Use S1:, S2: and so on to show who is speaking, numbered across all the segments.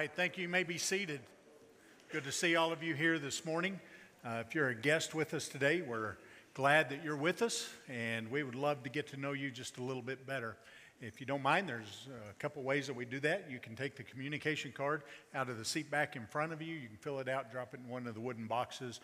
S1: right, thank you. You may be seated. Good to see all of you here this morning. If you're a guest with us today, we're glad that you're with us, and we would love to get to know you just a little bit better. If you don't mind, there's a couple ways that we do that. You can take the communication card out of the seat back in front of you. You can fill it out, drop it in one of the wooden boxes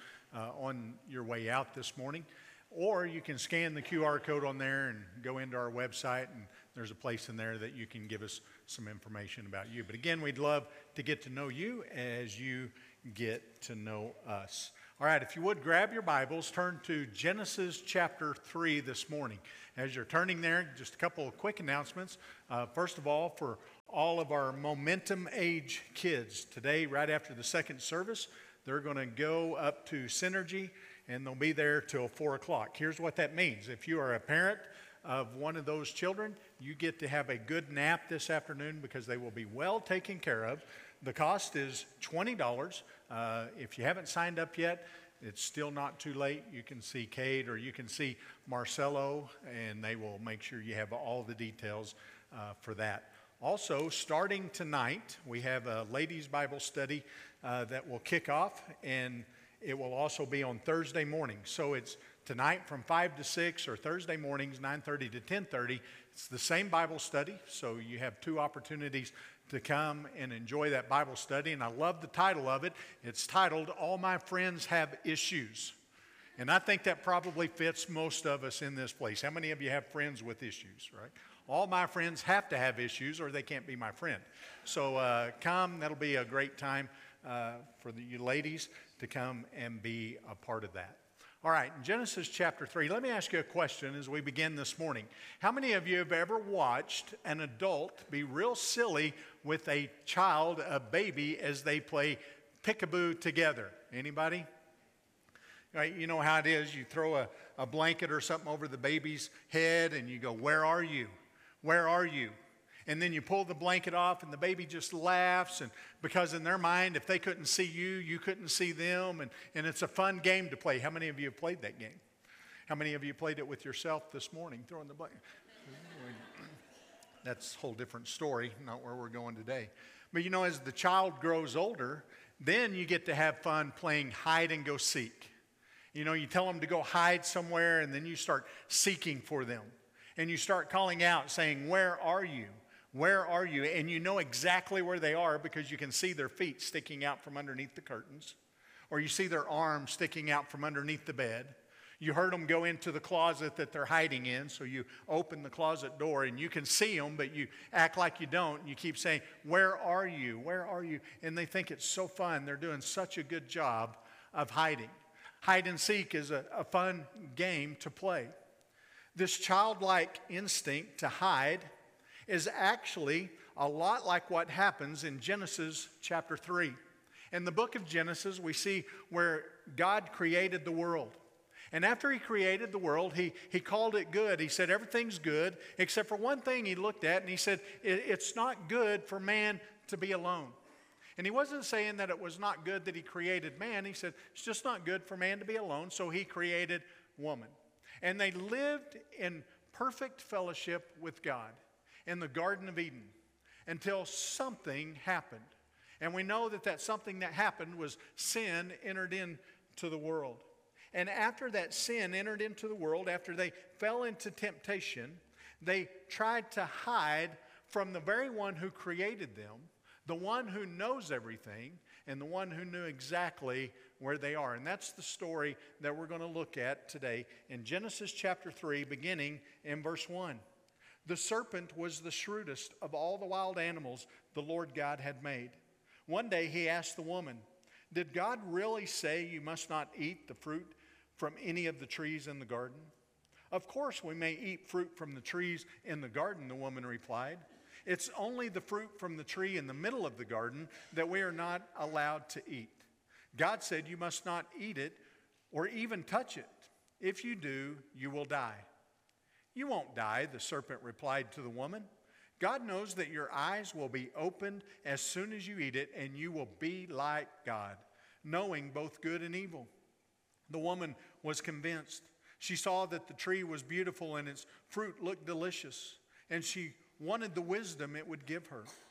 S1: on your way out this morning. Or you can scan the QR code on there and go into our website, and there's a place in there that you can give us some information about you. But again, we'd love to get to know you as you get to know us. All right, if you would, grab your Bibles, turn to Genesis chapter 3 this morning. As you're turning there, just a couple of quick announcements. First of all, for all of our Momentum Age kids, today, right after the second service, they're going to go up to Synergy, and they'll be there till 4 o'clock. Here's what that means. If you are a parent of one of those children, you get to have a good nap this afternoon because they will be well taken care of. The cost is $20. If you haven't signed up yet, it's still not too late. You can see Kate or you can see Marcelo, and they will make sure you have all the details for that. Also, starting tonight, we have a ladies' Bible study that will kick off, and it will also be on Thursday morning. So it's tonight from 5 to 6 or Thursday mornings, 9:30 to 10:30. It's the same Bible study, so you have two opportunities to come and enjoy that Bible study. And I love the title of it. It's titled, All My Friends Have Issues. And I think that probably fits most of us in this place. How many of you have friends with issues, right? All my friends have to have issues or they can't be my friend. So come, that'll be a great time for you ladies to come and be a part of that. All right, in Genesis chapter 3, let me ask you a question as we begin this morning. How many of you have ever watched an adult be real silly with a child, a baby, as they play peekaboo together? Anybody? Right, you know how it is. You throw a blanket or something over the baby's head and you go, "Where are you? Where are you?" And then you pull the blanket off and the baby just laughs, and because in their mind, if they couldn't see you, you couldn't see them, and it's a fun game to play. How many of you have played that game? How many of you played it with yourself this morning, throwing the blanket? That's a whole different story, not where we're going today. But you know, as the child grows older, then you get to have fun playing hide and go seek. You know, you tell them to go hide somewhere, and then you start seeking for them. And you start calling out, saying, "Where are you? Where are you?" And you know exactly where they are because you can see their feet sticking out from underneath the curtains. Or you see their arms sticking out from underneath the bed. You heard them go into the closet that they're hiding in, so you open the closet door and you can see them, but you act like you don't. And you keep saying, "Where are you? Where are you?" And they think it's so fun. They're doing such a good job of hiding. Hide and seek is a fun game to play. This childlike instinct to hide is actually a lot like what happens in Genesis chapter 3. In the book of Genesis, we see where God created the world. And after he created the world, he called it good. He said everything's good, except for one thing he looked at, and he said it's not good for man to be alone. And he wasn't saying that it was not good that he created man. He said it's just not good for man to be alone, so he created woman. And they lived in perfect fellowship with God in the Garden of Eden until something happened. And we know that something that happened was sin entered into the world. And after that sin entered into the world, after they fell into temptation, they tried to hide from the very one who created them, the one who knows everything, and the one who knew exactly where they are. And that's the story that we're going to look at today in Genesis chapter 3, beginning in verse 1. The serpent was the shrewdest of all the wild animals the Lord God had made. One day he asked the woman, "Did God really say you must not eat the fruit from any of the trees in the garden?" "Of course we may eat fruit from the trees in the garden," the woman replied. "It's only the fruit from the tree in the middle of the garden that we are not allowed to eat. God said you must not eat it or even touch it. If you do, you will die." "You won't die," the serpent replied to the woman. "God knows that your eyes will be opened as soon as you eat it, and you will be like God, knowing both good and evil." The woman was convinced. She saw that the tree was beautiful and its fruit looked delicious, and she wanted the wisdom it would give her.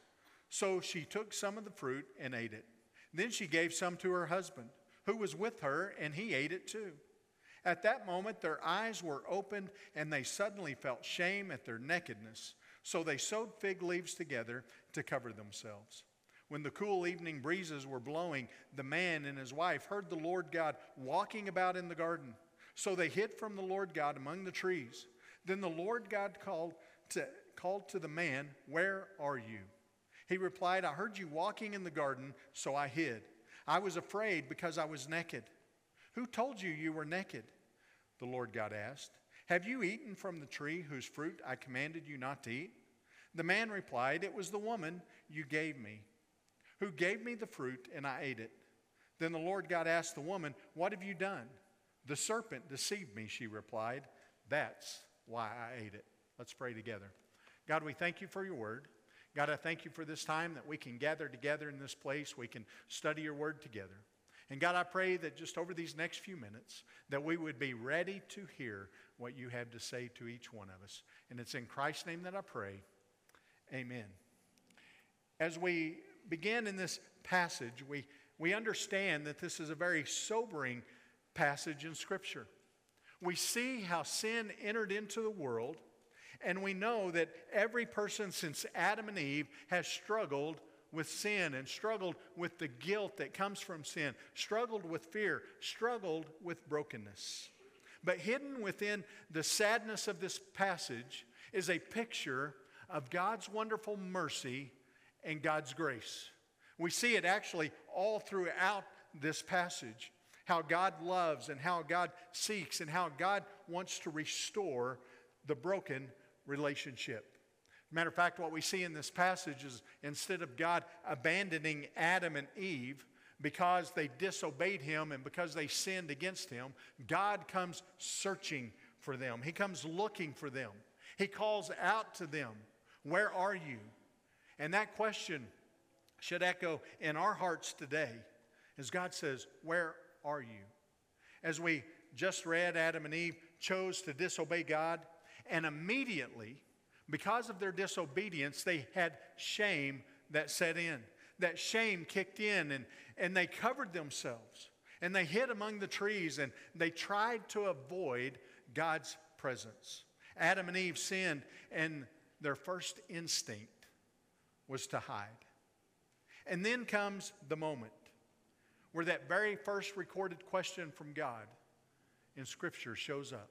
S1: So she took some of the fruit and ate it. Then she gave some to her husband, who was with her, and he ate it too. At that moment, their eyes were opened, and they suddenly felt shame at their nakedness. So they sewed fig leaves together to cover themselves. When the cool evening breezes were blowing, the man and his wife heard the Lord God walking about in the garden. So they hid from the Lord God among the trees. Then the Lord God called to the man, "Where are you?" He replied, "I heard you walking in the garden, so I hid. I was afraid because I was naked." "Who told you you were naked?" the Lord God asked. "Have you eaten from the tree whose fruit I commanded you not to eat?" The man replied, "It was the woman you gave me, who gave me the fruit, and I ate it." Then the Lord God asked the woman, "What have you done?" "The serpent deceived me," she replied. "That's why I ate it." Let's pray together. God, we thank you for your word. God, I thank you for this time that we can gather together in this place. We can study your word together. And God, I pray that just over these next few minutes, that we would be ready to hear what you have to say to each one of us. And it's in Christ's name that I pray. Amen. As we begin in this passage, we understand that this is a very sobering passage in Scripture. We see how sin entered into the world, and we know that every person since Adam and Eve has struggled with sin and struggled with the guilt that comes from sin, struggled with fear, struggled with brokenness. But hidden within the sadness of this passage is a picture of God's wonderful mercy and God's grace. We see it actually all throughout this passage, how God loves and how God seeks and how God wants to restore the broken relationship. Matter of fact, what we see in this passage is instead of God abandoning Adam and Eve because they disobeyed him and because they sinned against him, God comes searching for them. He comes looking for them. He calls out to them, "Where are you?" And that question should echo in our hearts today as God says, "Where are you?" As we just read, Adam and Eve chose to disobey God, and immediately, because of their disobedience, they had shame that set in. That shame kicked in, and they covered themselves. And they hid among the trees, and they tried to avoid God's presence. Adam and Eve sinned, and their first instinct was to hide. And then comes the moment where that very first recorded question from God in Scripture shows up.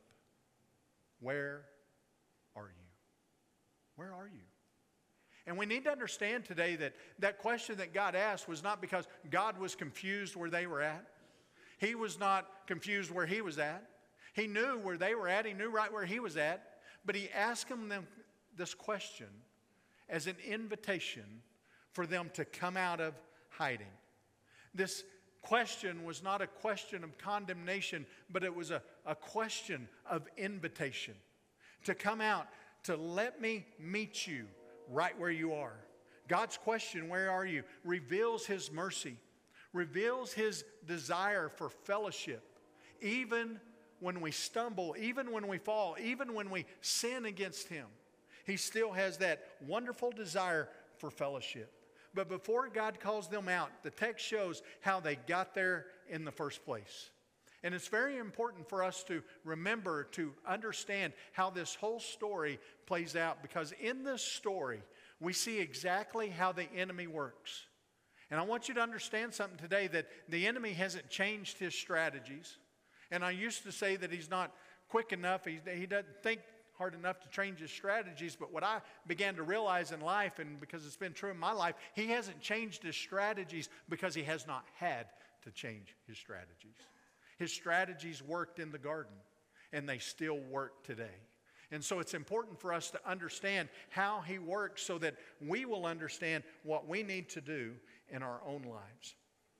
S1: Where are you? Where are you? And we need to understand today that that question that God asked was not because God was confused where they were at. He was not confused where he was at. He knew where they were at. He knew right where he was at. But he asked them this question as an invitation for them to come out of hiding. This question was not a question of condemnation, but it was a question of invitation. To come out, to let me meet you right where you are. God's question, "Where are you?" reveals his mercy, reveals his desire for fellowship. Even when we stumble, even when we fall, even when we sin against him, he still has that wonderful desire for fellowship. But before God calls them out, the text shows how they got there in the first place. And it's very important for us to remember, to understand how this whole story plays out, because in this story, we see exactly how the enemy works. And I want you to understand something today, that the enemy hasn't changed his strategies. And I used to say that he's not quick enough, he doesn't think hard enough to change his strategies. But what I began to realize in life, and because it's been true in my life, he hasn't changed his strategies because he has not had to change his strategies. His strategies worked in the garden, and they still work today. And so it's important for us to understand how he works so that we will understand what we need to do in our own lives.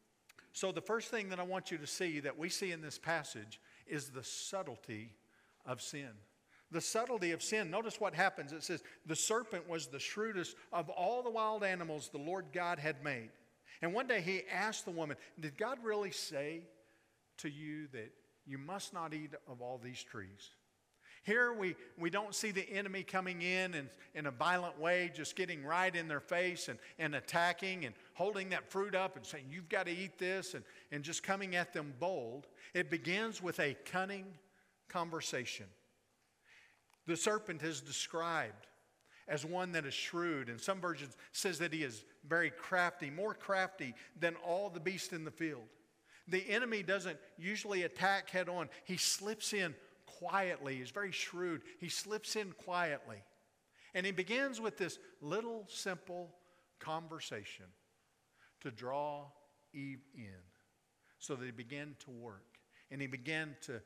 S1: So the first thing that I want you to see that we see in this passage is the subtlety of sin. The subtlety of sin. Notice what happens. It says, the serpent was the shrewdest of all the wild animals the Lord God had made. And one day he asked the woman, "Did God really say to you that you must not eat of all these trees?" Here we don't see the enemy coming in a violent way, just getting right in their face and attacking and holding that fruit up and saying, you've got to eat this, and just coming at them bold. It begins with a cunning conversation. The serpent is described as one that is shrewd. And some versions says that he is very crafty, more crafty than all the beasts in the field. The enemy doesn't usually attack head on. He slips in quietly. He's very shrewd. He slips in quietly. And he begins with this little simple conversation to draw Eve in so that he began to work. And he began to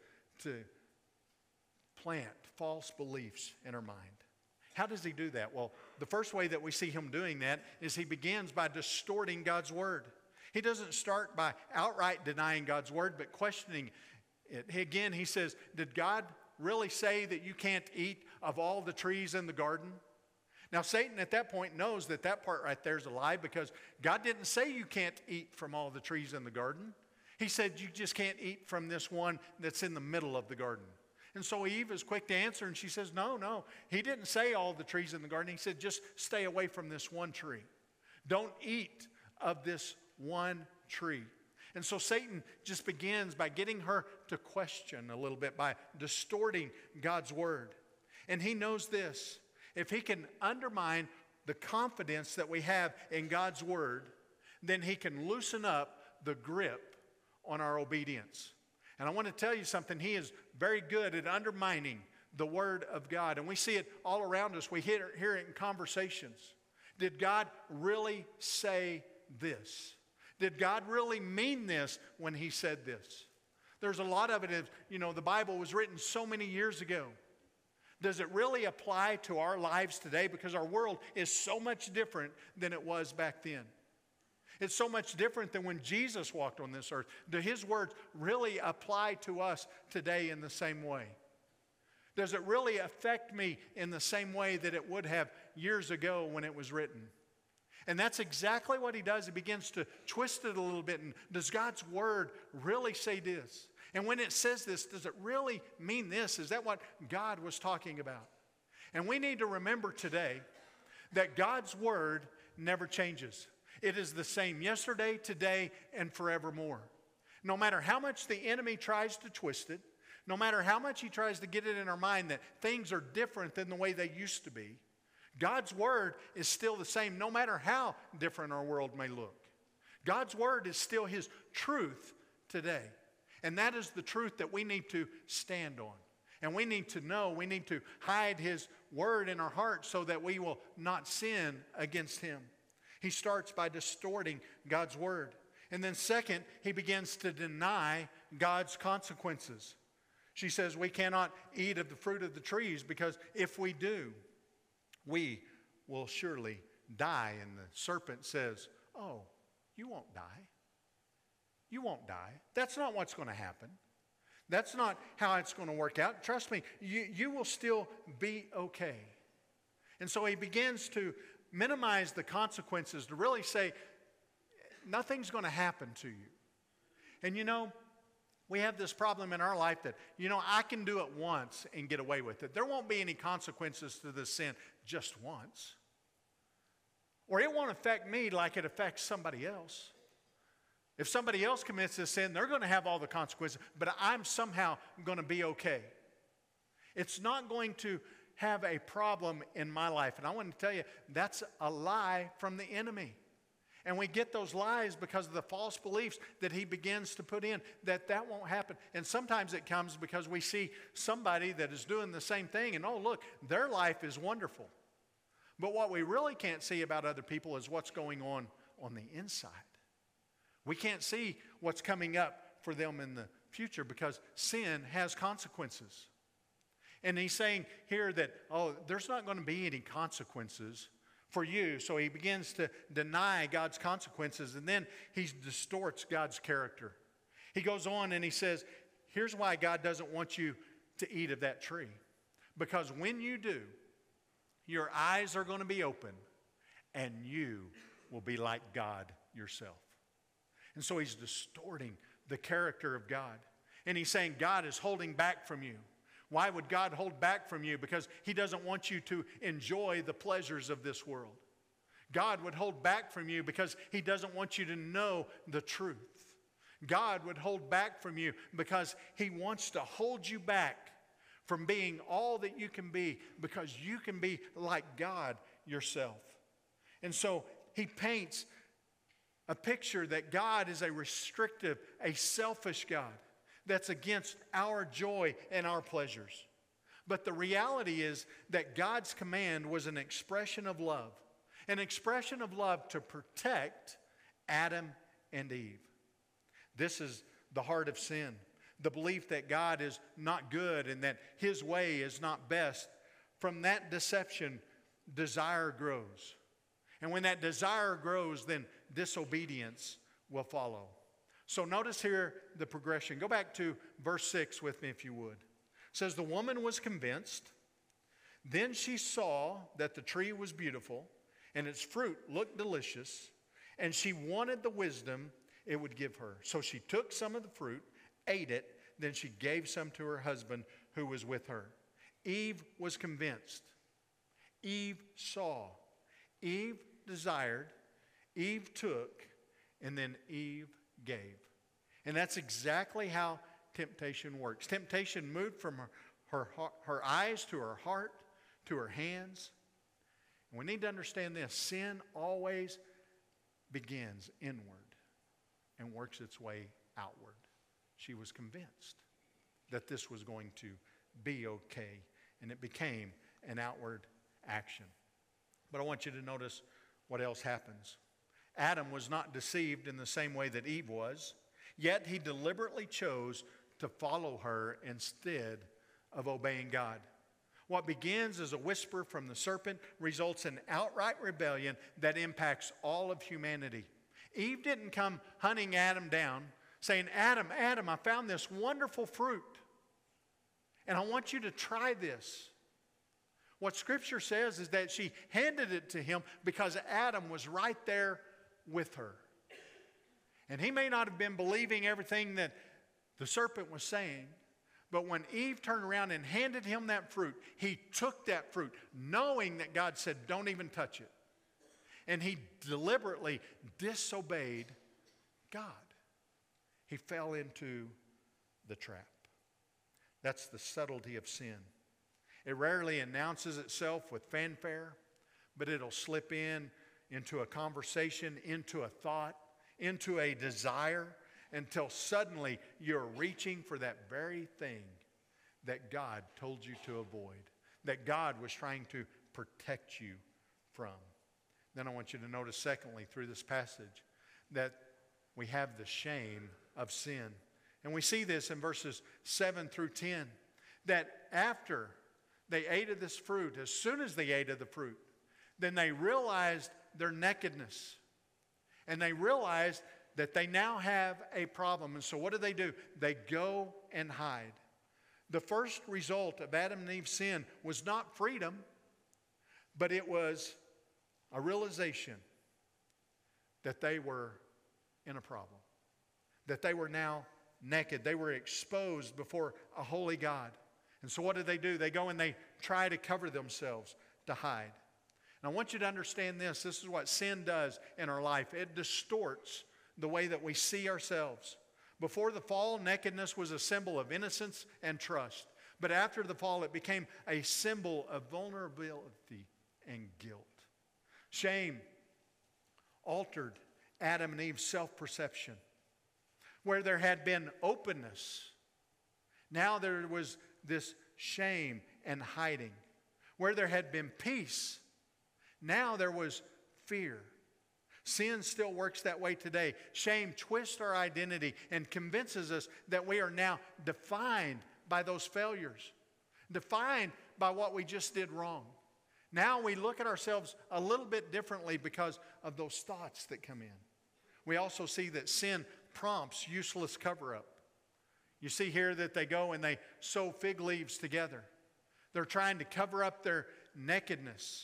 S1: plant false beliefs in her mind. How does he do that? Well, the first way that we see him doing that is he begins by distorting God's word. He doesn't start by outright denying God's word, but questioning it. Again, he says, did God really say that you can't eat of all the trees in the garden? Now, Satan at that point knows that that part right there is a lie, because God didn't say you can't eat from all the trees in the garden. He said you just can't eat from this one that's in the middle of the garden. And so Eve is quick to answer, and she says, no, he didn't say all the trees in the garden. He said, just stay away from this one tree. Don't eat of this one tree. And so Satan just begins by getting her to question a little bit, by distorting God's word. And he knows this: if he can undermine the confidence that we have in God's word, then he can loosen up the grip on our obedience. And I want to tell you something. He is very good at undermining the word of God. And we see it all around us. We hear it in conversations. Did God really say this? Did God really mean this when he said this? There's a lot of it. The Bible was written so many years ago. Does it really apply to our lives today? Because our world is so much different than it was back then. It's so much different than when Jesus walked on this earth. Do his words really apply to us today in the same way? Does it really affect me in the same way that it would have years ago when it was written? And that's exactly what he does. He begins to twist it a little bit. And does God's word really say this? And when it says this, does it really mean this? Is that what God was talking about? And we need to remember today that God's word never changes. It is the same yesterday, today, and forevermore. No matter how much the enemy tries to twist it, no matter how much he tries to get it in our mind that things are different than the way they used to be, God's word is still the same, no matter how different our world may look. God's word is still his truth today. And that is the truth that we need to stand on. And we need to know, we need to hide his word in our hearts so that we will not sin against him. He starts by distorting God's word. And then second, he begins to deny God's consequences. She says we cannot eat of the fruit of the trees because if we do, we will surely die. And the serpent says, oh, you won't die. You won't die. That's not what's going to happen. That's not how it's going to work out. Trust me, you will still be okay. And so he begins to minimize the consequences, to really say, nothing's going to happen to you. And we have this problem in our life that, I can do it once and get away with it. There won't be any consequences to this sin just once. Or it won't affect me like it affects somebody else. If somebody else commits this sin, they're going to have all the consequences, but I'm somehow going to be okay. It's not going to have a problem in my life. And I want to tell you, that's a lie from the enemy. And we get those lies because of the false beliefs that he begins to put in, that won't happen. And sometimes it comes because we see somebody that is doing the same thing and, oh, look, their life is wonderful. But what we really can't see about other people is what's going on the inside. We can't see what's coming up for them in the future because sin has consequences. And he's saying here that, there's not going to be any consequences for you. So he begins to deny God's consequences, and then he distorts God's character. He goes on and he says, here's why God doesn't want you to eat of that tree. Because when you do, your eyes are going to be open and you will be like God yourself. And so he's distorting the character of God. And he's saying God is holding back from you. Why would God hold back from you? Because He doesn't want you to enjoy the pleasures of this world. God would hold back from you because He doesn't want you to know the truth. God would hold back from you because He wants to hold you back from being all that you can be, because you can be like God yourself. And so He paints a picture that God is a restrictive, a selfish God that's against our joy and our pleasures. But the reality is that God's command was an expression of love to protect Adam and Eve. This is the heart of sin, the belief that God is not good and that His way is not best. From that deception, desire grows. And when that desire grows, then disobedience will follow. So notice here the progression. Go back to verse 6 with me if you would. It says, the woman was convinced. Then she saw that the tree was beautiful and its fruit looked delicious, and she wanted the wisdom it would give her. So she took some of the fruit, ate it, then she gave some to her husband who was with her. Eve was convinced. Eve saw. Eve desired. Eve took. And then Eve gave. And that's exactly how temptation works. Temptation moved from her eyes to her heart, to her hands. And we need to understand this. Sin always begins inward and works its way outward. She was convinced that this was going to be okay, and it became an outward action. But I want you to notice what else happens. Adam was not deceived in the same way that Eve was, yet he deliberately chose to follow her instead of obeying God. What begins as a whisper from the serpent results in outright rebellion that impacts all of humanity. Eve didn't come hunting Adam down, saying, Adam, I found this wonderful fruit, and I want you to try this. What Scripture says is that she handed it to him because Adam was right there with her. And he may not have been believing everything that the serpent was saying, but when Eve turned around and handed him that fruit, he took that fruit, knowing that God said, don't even touch it. And he deliberately disobeyed God. He fell into the trap. That's the subtlety of sin. It rarely announces itself with fanfare, but it'll slip into a conversation, into a thought, into a desire, until suddenly you're reaching for that very thing that God told you to avoid, that God was trying to protect you from. Then I want you to notice, secondly, through this passage, that we have the shame of sin. And we see this in verses 7 through 10, that after they ate of this fruit, as soon as they ate of the fruit, then they realized their nakedness. And they realized that they now have a problem. And so what do? They go and hide. The first result of Adam and Eve's sin was not freedom, but it was a realization that they were in a problem, that they were now naked. They were exposed before a holy God. And so what do? They go and they try to cover themselves, to hide. And I want you to understand this. This is what sin does in our life. It distorts the way that we see ourselves. Before the fall, nakedness was a symbol of innocence and trust. But after the fall, it became a symbol of vulnerability and guilt. Shame altered Adam and Eve's self-perception. Where there had been openness, now there was this shame and hiding. Where there had been peace, now there was fear. Sin still works that way today. Shame twists our identity and convinces us that we are now defined by those failures, defined by what we just did wrong. Now we look at ourselves a little bit differently because of those thoughts that come in. We also see that sin prompts useless cover-up. You see here that they go and they sew fig leaves together. They're trying to cover up their nakedness.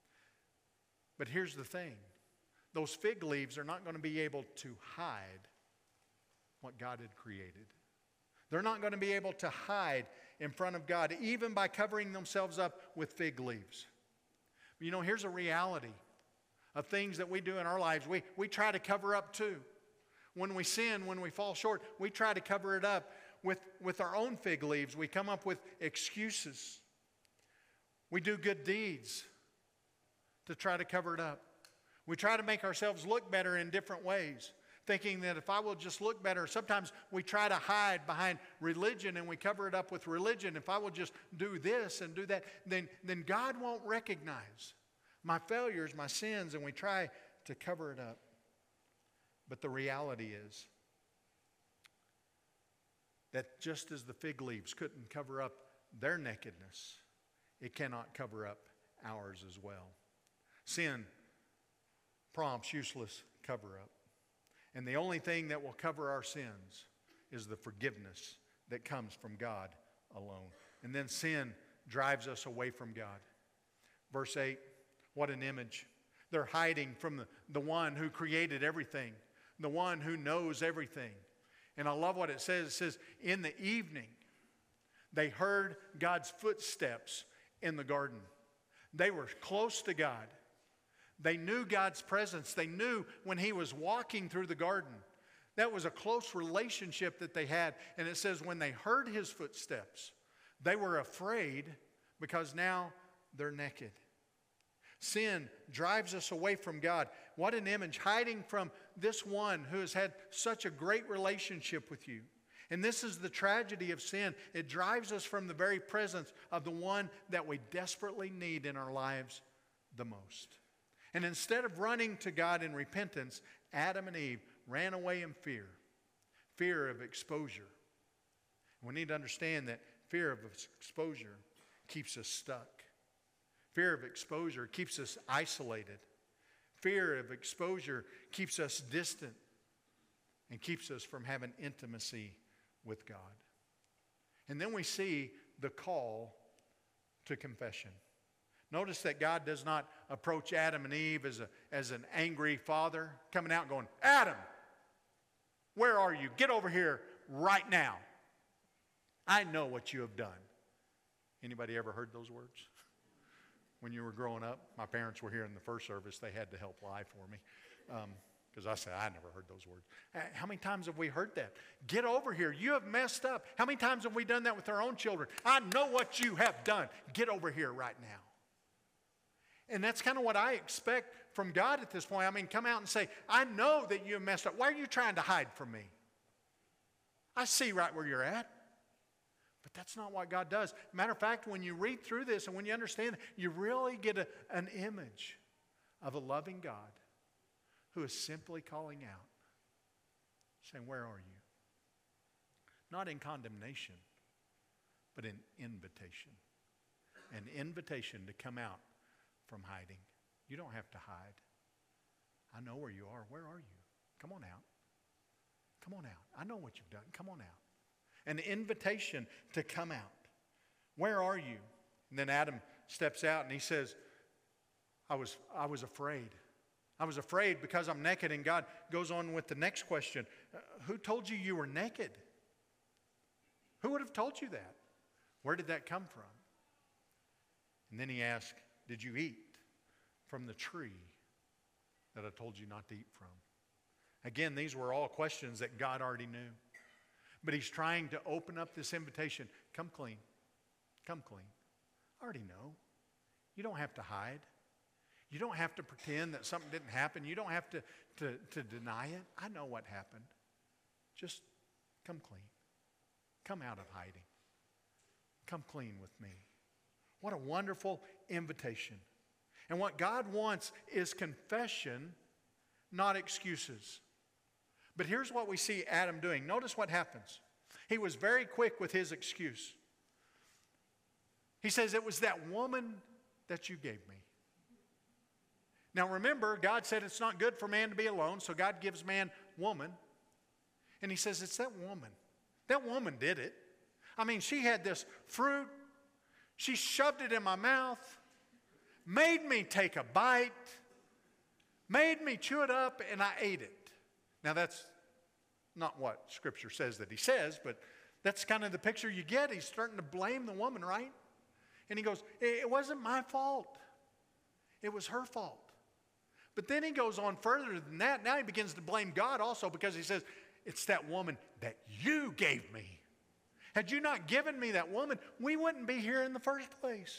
S1: But here's the thing. Those fig leaves are not going to be able to hide what God had created. They're not going to be able to hide in front of God, even by covering themselves up with fig leaves. You know, here's a reality of things that we do in our lives. We try to cover up too. When we sin, when we fall short, we try to cover it up with our own fig leaves. We come up with excuses. We do good deeds to try to cover it up. We try to make ourselves look better in different ways, thinking that if I will just look better. Sometimes we try to hide behind religion and we cover it up with religion. If I will just do this and do that, then God won't recognize my failures, my sins, and we try to cover it up. But the reality is that just as the fig leaves couldn't cover up their nakedness, it cannot cover up ours as well. Sin prompts useless cover-up. And the only thing that will cover our sins is the forgiveness that comes from God alone. And then sin drives us away from God. Verse 8, what an image. They're hiding from the one who created everything, the one who knows everything. And I love what it says. It says, in the evening, they heard God's footsteps in the garden. They were close to God. They knew God's presence. They knew when He was walking through the garden. That was a close relationship that they had. And it says when they heard His footsteps, they were afraid because now they're naked. Sin drives us away from God. What an image, hiding from this one who has had such a great relationship with you. And this is the tragedy of sin. It drives us from the very presence of the one that we desperately need in our lives the most. And instead of running to God in repentance, Adam and Eve ran away in fear of exposure. We need to understand that fear of exposure keeps us stuck. Fear of exposure keeps us isolated. Fear of exposure keeps us distant and keeps us from having intimacy with God. And then we see the call to confession. Notice that God does not approach Adam and Eve as an angry father coming out and going, Adam, where are you? Get over here right now. I know what you have done. Anybody ever heard those words? When you were growing up, my parents were here in the first service. They had to help lie for me because I said, I never heard those words. How many times have we heard that? Get over here. You have messed up. How many times have we done that with our own children? I know what you have done. Get over here right now. And that's kind of what I expect from God at this point. I mean, come out and say, I know that you have messed up. Why are you trying to hide from me? I see right where you're at. But that's not what God does. Matter of fact, when you read through this and when you understand, you really get an image of a loving God who is simply calling out, saying, where are you? Not in condemnation, but in invitation. An invitation to come out from hiding. You don't have to hide. I know where you are. Where are you? Come on out. Come on out. I know what you've done. Come on out. An invitation to come out. Where are you? And then Adam steps out and he says, I was afraid. I was afraid because I'm naked. And God goes on with the next question. Who told you you were naked? Who would have told you that? Where did that come from? And then he asked, did you eat from the tree that I told you not to eat from? Again, these were all questions that God already knew. But He's trying to open up this invitation. Come clean. Come clean. I already know. You don't have to hide. You don't have to pretend that something didn't happen. You don't have to deny it. I know what happened. Just come clean. Come out of hiding. Come clean with me. What a wonderful invitation. And what God wants is confession, not excuses. But here's what we see Adam doing. Notice what happens. He was very quick with his excuse. He says, it was that woman that you gave me. Now remember, God said it's not good for man to be alone, so God gives man woman. And He says, it's that woman. That woman did it. I mean, she had this fruit. She shoved it in my mouth, made me take a bite, made me chew it up, and I ate it. Now that's not what Scripture says that he says, but That's kind of the picture you get. He's starting to blame the woman, right? And he goes, it wasn't my fault. It was her fault. But then he goes on further than that. Now he begins to blame God also, because he says, it's that woman that you gave me. Had you not given me that woman, we wouldn't be here in the first place.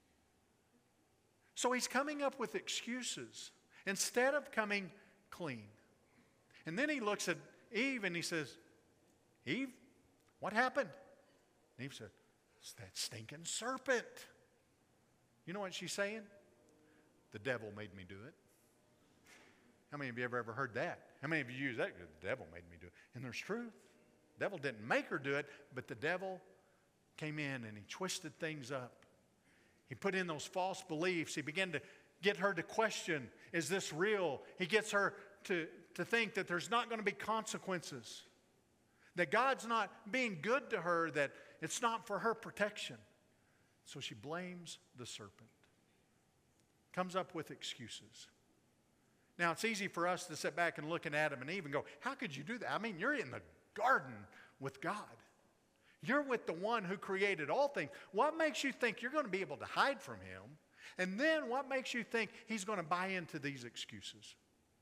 S1: So he's coming up with excuses instead of coming clean. And then he looks at Eve and he says, Eve, what happened? And Eve said, it's that stinking serpent. You know what she's saying? The devil made me do it. How many of you ever heard that? How many of you use that? The devil made me do it. And there's truth. The devil didn't make her do it, but the devil came in and he twisted things up. He put in those false beliefs. He began to get her to question, is this real? He gets her to think that there's not going to be consequences, that God's not being good to her, that it's not for her protection. So she blames the serpent. Comes up with excuses. Now, it's easy for us to sit back and look at Adam and Eve and go, how could you do that? I mean, you're in the garden with God. You're with the one who created all things. What makes you think you're going to be able to hide from him? And then what makes you think he's going to buy into these excuses?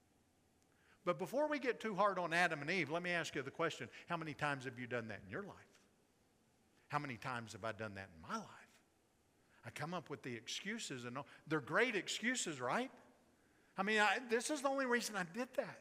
S1: But before we get too hard on Adam and Eve, let me ask you the question, how many times have you done that in your life? How many times have I done that in my life? I come up with the excuses, and they're great excuses, right? I mean, this is the only reason I did that.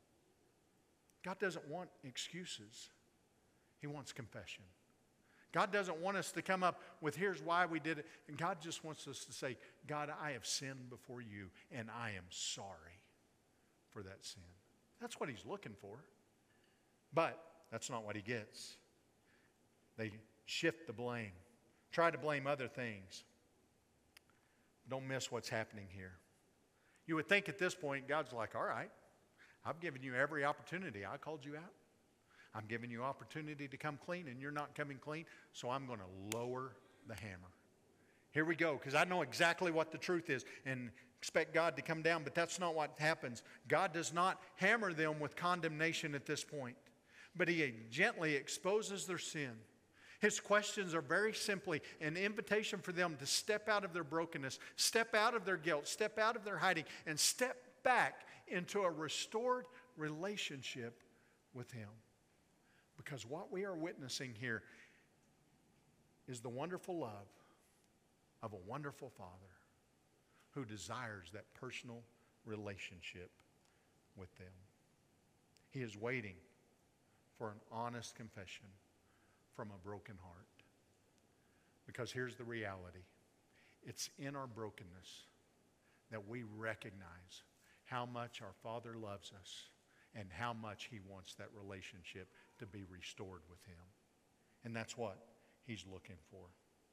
S1: God doesn't want excuses. He wants confession. God doesn't want us to come up with, here's why we did it. And God just wants us to say, God, I have sinned before you, and I am sorry for that sin. That's what he's looking for. But that's not what he gets. They shift the blame. Try to blame other things. Don't miss what's happening here. You would think at this point, God's like, all right, I've given you every opportunity. I called you out. I'm giving you opportunity to come clean, and you're not coming clean, so I'm going to lower the hammer. Here we go, because I know exactly what the truth is and expect God to come down, but that's not what happens. God does not hammer them with condemnation at this point, but he gently exposes their sin. His questions are very simply an invitation for them to step out of their brokenness, step out of their guilt, step out of their hiding, and step back into a restored relationship with him. Because what we are witnessing here is the wonderful love of a wonderful Father who desires that personal relationship with them. He is waiting for an honest confession from a broken heart. Because here's the reality. It's in our brokenness that we recognize how much our Father loves us and how much he wants that relationship to be restored with him. And that's what he's looking for.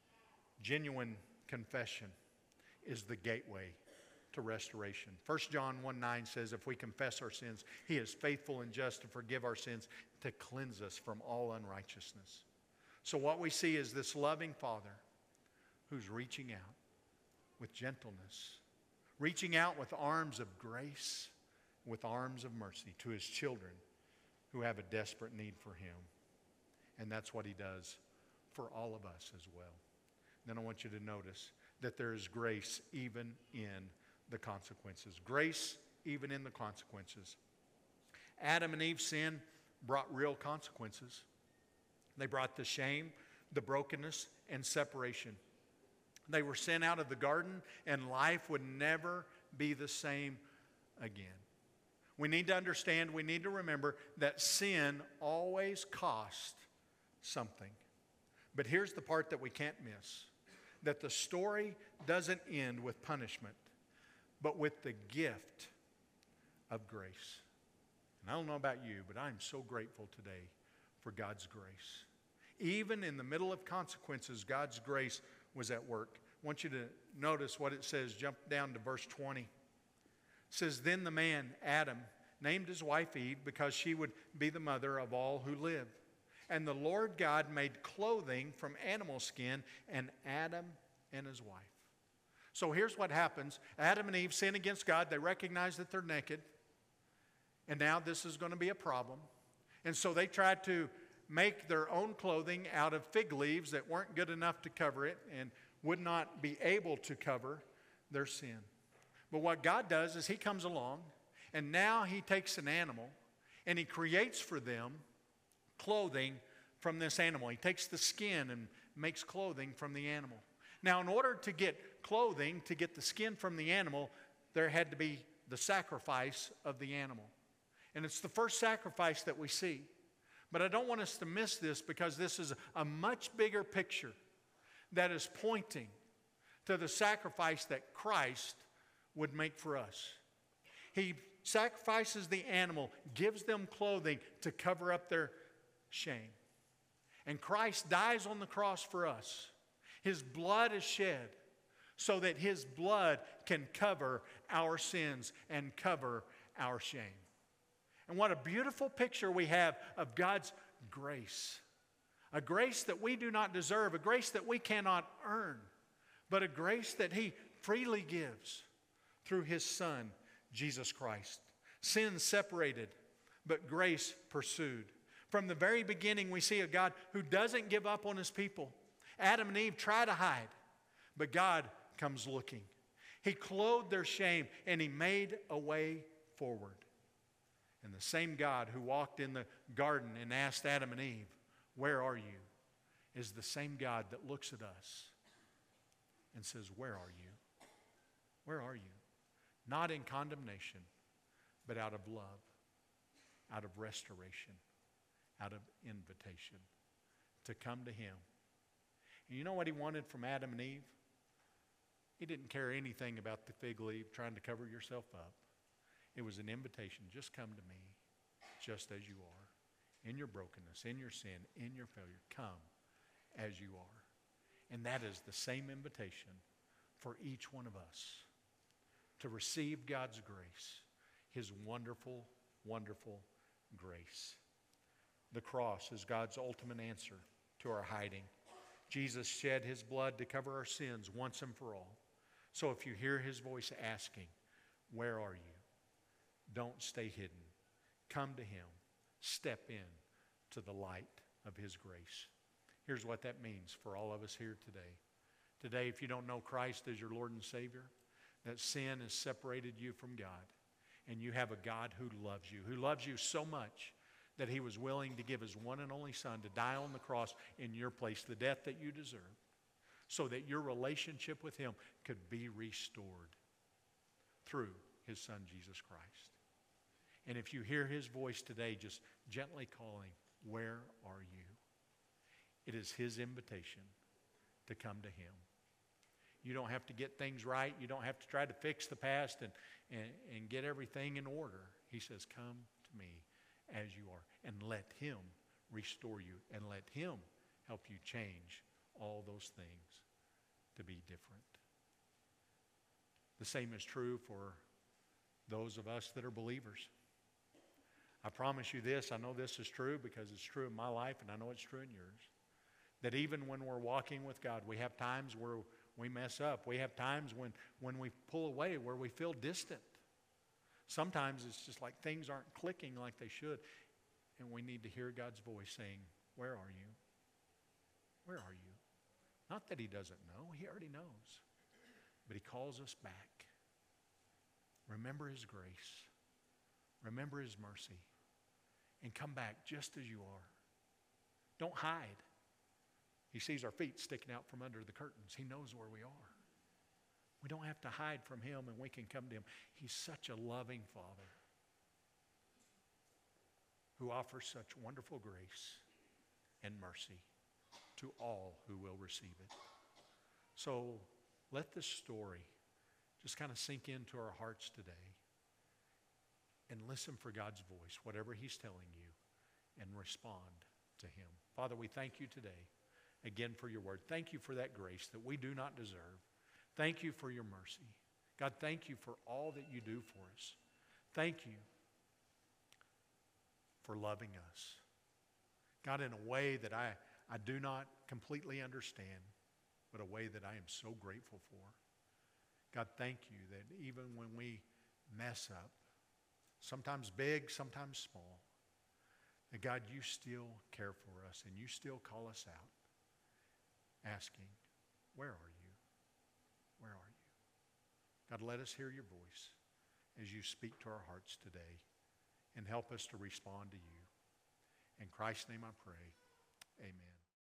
S1: Genuine confession is the gateway to restoration. 1 John 1:9 says, if we confess our sins, he is faithful and just to forgive our sins, to cleanse us from all unrighteousness. So what we see is this loving Father who's reaching out with gentleness, reaching out with arms of grace, with arms of mercy to his children who have a desperate need for him. And that's what he does for all of us as well. Then I want you to notice that there is grace even in the consequences. Grace even in the consequences. Adam and Eve's sin brought real consequences. They brought the shame, the brokenness, and separation. They were sent out of the garden, and life would never be the same again. We need to understand, we need to remember that sin always costs something. But here's the part that we can't miss. That the story doesn't end with punishment, but with the gift of grace. And I don't know about you, but I'm so grateful today for God's grace. Even in the middle of consequences, God's grace was at work. I want you to notice what it says. Jump down to verse 20. It says, then the man, Adam, named his wife Eve because she would be the mother of all who live. And the Lord God made clothing from animal skin, and Adam and his wife. So here's what happens. Adam and Eve sin against God. They recognize that they're naked. And now this is going to be a problem. And so they try to make their own clothing out of fig leaves that weren't good enough to cover it and would not be able to cover their sin. But what God does is He comes along, and now He takes an animal and He creates for them clothing from this animal. He takes the skin and makes clothing from the animal. Now, in order to get clothing, to get the skin from the animal, there had to be the sacrifice of the animal. And it's the first sacrifice that we see. But I don't want us to miss this, because this is a much bigger picture that is pointing to the sacrifice that Christ would make for us. He sacrifices the animal, gives them clothing to cover up their shame. And Christ dies on the cross for us. His blood is shed so that His blood can cover our sins and cover our shame. And what a beautiful picture we have of God's grace. A grace that we do not deserve, a grace that we cannot earn, but a grace that He freely gives through His Son, Jesus Christ. Sin separated, but grace pursued. From the very beginning, we see a God who doesn't give up on His people. Adam and Eve try to hide, but God comes looking. He clothed their shame, and He made a way forward. And the same God who walked in the garden and asked Adam and Eve, "Where are you?" is the same God that looks at us and says, "Where are you? Where are you?" Not in condemnation, but out of love, out of restoration, out of invitation to come to Him. And you know what He wanted from Adam and Eve? He didn't care anything about the fig leaf trying to cover yourself up. It was an invitation. Just come to me, just as you are, in your brokenness, in your sin, in your failure. Come as you are. And that is the same invitation for each one of us, to receive God's grace, His wonderful, wonderful grace. The cross is God's ultimate answer to our hiding. Jesus shed His blood to cover our sins once and for all. So if you hear His voice asking, "Where are you?" don't stay hidden. Come to Him. Step in to the light of His grace. Here's what that means for all of us here today. Today, if you don't know Christ as your Lord and Savior, that sin has separated you from God. And you have a God who loves you so much that He was willing to give His one and only Son to die on the cross in your place, the death that you deserve, so that your relationship with Him could be restored through His Son, Jesus Christ. And if you hear His voice today, just gently calling, "Where are you?" It is His invitation to come to Him. You don't have to get things right. You don't have to try to fix the past and get everything in order. He says, "Come to me as you are, and let Him restore you, and let Him help you change all those things to be different." The same is true for those of us that are believers. I promise you this, I know this is true because it's true in my life, and I know it's true in yours, that even when we're walking with God, we have times where we mess up. We have times when we pull away, where we feel distant. Sometimes it's just like things aren't clicking like they should, and we need to hear God's voice saying, "Where are you? Where are you?" Not that He doesn't know. He already knows. But He calls us back. Remember His grace. Remember His mercy. And come back just as you are. Don't hide. He sees our feet sticking out from under the curtains. He knows where we are. We don't have to hide from Him, and we can come to Him. He's such a loving Father who offers such wonderful grace and mercy to all who will receive it. So let this story just kind of sink into our hearts today, and listen for God's voice, whatever He's telling you, and respond to Him. Father, we thank You today again for Your word. Thank You for that grace that we do not deserve. Thank You for Your mercy. God, thank You for all that You do for us. Thank You for loving us. God, in a way that I do not completely understand, but a way that I am so grateful for. God, thank You that even when we mess up, sometimes big, sometimes small, that God, you still care for us and you still call us out, asking, where are you? Where are you? God, let us hear your voice as you speak to our hearts today and help us to respond to you. In Christ's name I pray, amen.